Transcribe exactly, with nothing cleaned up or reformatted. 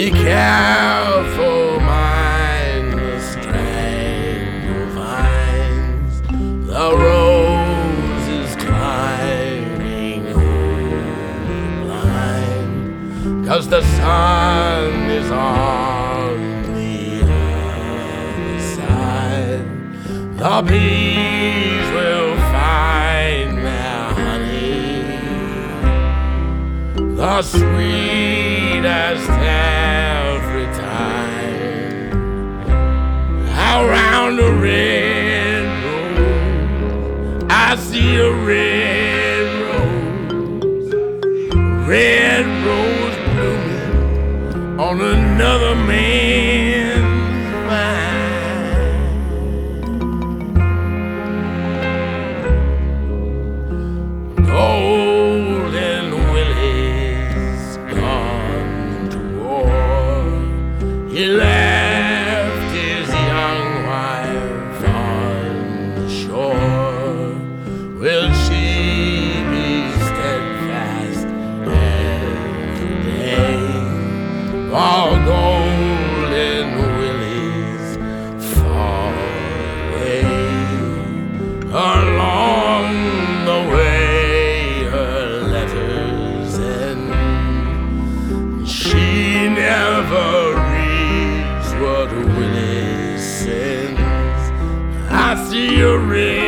Be careful, mind the strangle vines. The rose is climbing over blind, 'cause the sun is on the other side. The bees will find their honey, the sweetest every time. Around a red rose, I see a red rose, red rose blooming on another man's mind. Golden Willie's gone to war. He left his young wife on the shore. Will she be steadfast every day? While Golden Willie's far away, along the way her letters end. She never reads what Willie sends. I see a red